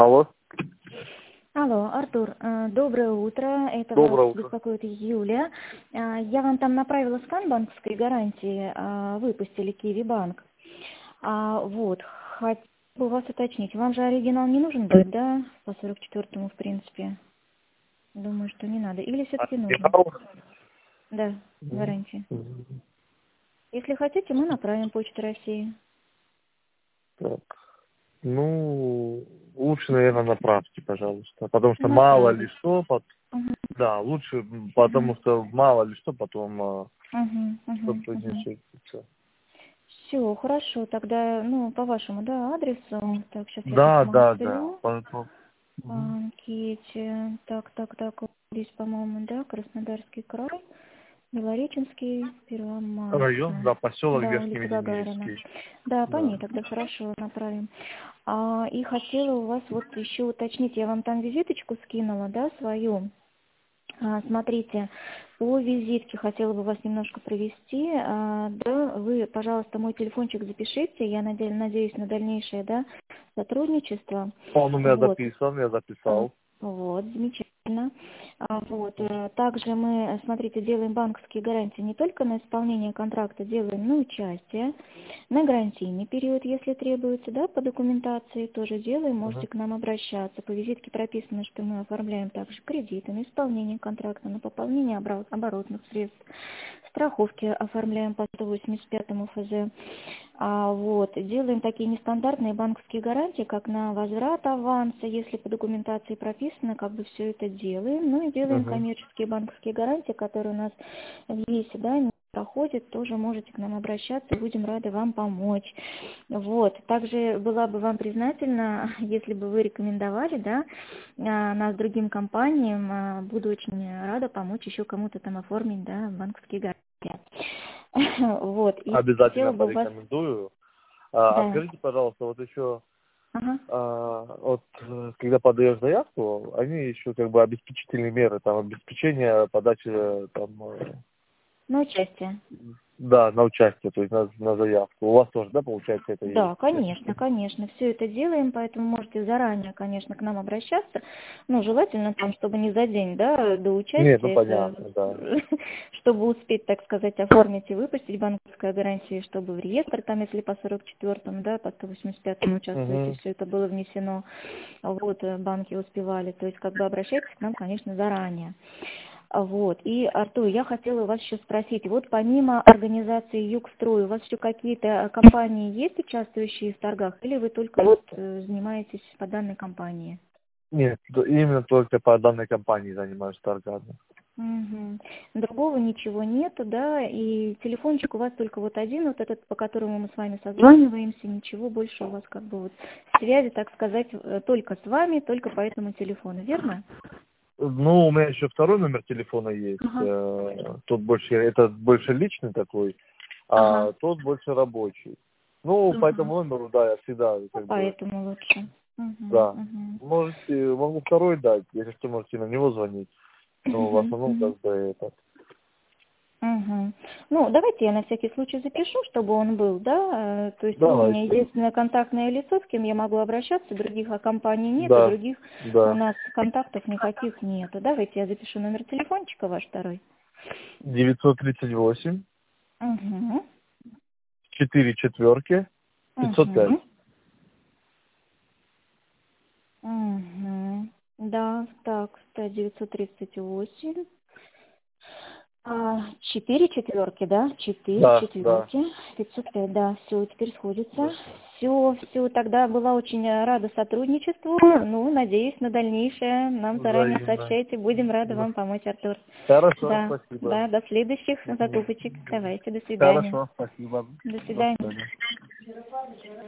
Алло. Алло, Артур, доброе утро. Это Доброе вас утро. беспокоит Юля. Я вам там направила скан банковской гарантии, выпустили Киви Банк. Вот, хотела бы вас уточнить. Вам же оригинал не нужен будет, да, по 44-му, в принципе? Думаю, что не надо. Или все-таки нужен? Оригинал? Да, гарантия. Мгм. Если хотите, мы направим Почту России. Так. Ну, лучше, наверное, направьте, пожалуйста. Потому что мало ли Направить. что, Угу, да, лучше, угу, потому что мало ли что потом угу, угу, что-то не угу. случится. Все, хорошо, тогда, ну, по вашему, да, адресу. Так, сейчас я Да, письмо да, да. распилю. Мгм. Анкете. Так. Вот здесь, по-моему, да, Краснодарский край, Белореченский, Район, Первомайская. да, поселок Да, Верхний улица Гагарина. Мединический. Да, по Да. ней тогда хорошо направим. И хотела у вас вот еще уточнить, я вам там визиточку скинула, да, свою. Смотрите, по визитке хотела бы вас немножко провести. Да, вы, пожалуйста, мой телефончик запишите. Я надеюсь на дальнейшее, да, сотрудничество. Он у меня Вот. записан, я А, записал. Вот, замечательно. Также мы, смотрите, делаем банковские гарантии не только на исполнение контракта, делаем на участие, на гарантийный период, если требуется, да, по документации тоже делаем, можете Мгм. к нам обращаться. По визитке прописано, что мы оформляем также кредиты на исполнение контракта, на пополнение оборотных средств, страховки оформляем по 185 ФЗ. Вот. Делаем такие нестандартные банковские гарантии, как на возврат аванса, если по документации прописано, как бы все это делаем. Ну и делаем Мгм. коммерческие банковские гарантии, которые у нас в ЕСе, да, не проходят, тоже можете к нам обращаться, будем рады вам помочь. Вот. Также была бы вам признательна, если бы вы рекомендовали, да, нас другим компаниям, буду очень рада помочь еще кому-то там оформить, да, банковские гарантии. Вот, и Обязательно хотела бы вас, порекомендую. да, Скажите, пожалуйста, вот еще ага, когда подаешь заявку, они еще как бы обеспечительные меры, там обеспечение подачи там, на участие. да, на участие, то есть на заявку. У вас тоже, да, получается, это есть? Да, конечно, все это делаем, поэтому можете заранее, конечно, к нам обращаться. Ну, желательно там, чтобы не за день, да, до Нет, ну участия, это понятно, да. чтобы успеть, так сказать, оформить и выпустить банковскую гарантию, чтобы в реестр, там, если по 44-му, да, по 185-му участвуете, Угу. все это было внесено, вот, банки успевали. То есть, как бы обращайтесь к нам, конечно, заранее. Вот. И, Артур, я хотела у вас еще спросить, вот помимо организации Югстрой, у вас еще какие-то компании есть, участвующие в торгах, или вы только вот занимаетесь по данной компании? Нет, именно только по данной компании занимаюсь торгами. Мгм. Другого ничего нету, да, и телефончик у вас только вот один, вот этот, по которому мы с вами созваниваемся, ничего больше у вас как бы вот связи, так сказать, только с вами, только по этому телефону, верно? Ну, у меня еще второй номер телефона есть. Ага. Тот больше, это больше личный такой, Ага. а тот больше рабочий. Ну, по Ага. этому номеру, да, я всегда Ну, как бы, поэтому лучше. Мгм. да. Мгм. Могу второй дать, если что, можете на него звонить. Но в Мгм. основном Мгм. как бы это. Мгм. Ну, давайте я на всякий случай запишу, чтобы он был, да. То есть вы у меня Давайте. единственное контактное лицо, с кем я могу обращаться, других компаний нет, и Да, других у да. нас контактов никаких нету. Давайте я запишу номер телефончика ваш второй. 938 Угу. 4 четверки 505. Угу. Угу. Да, так, 938. 4 четверки, да? Четыре Да, да, четверки. 505, да, все, теперь сходится. да. Все, тогда была очень рада сотрудничеству. Ну, надеюсь, на дальнейшее нам заранее Взаимно. сообщайте. Будем рады Да. вам помочь, Артур. Хорошо, Да, спасибо. да, до следующих Мгм. закупочек. Давайте, до свидания. Хорошо, спасибо. До До свидания. свидания.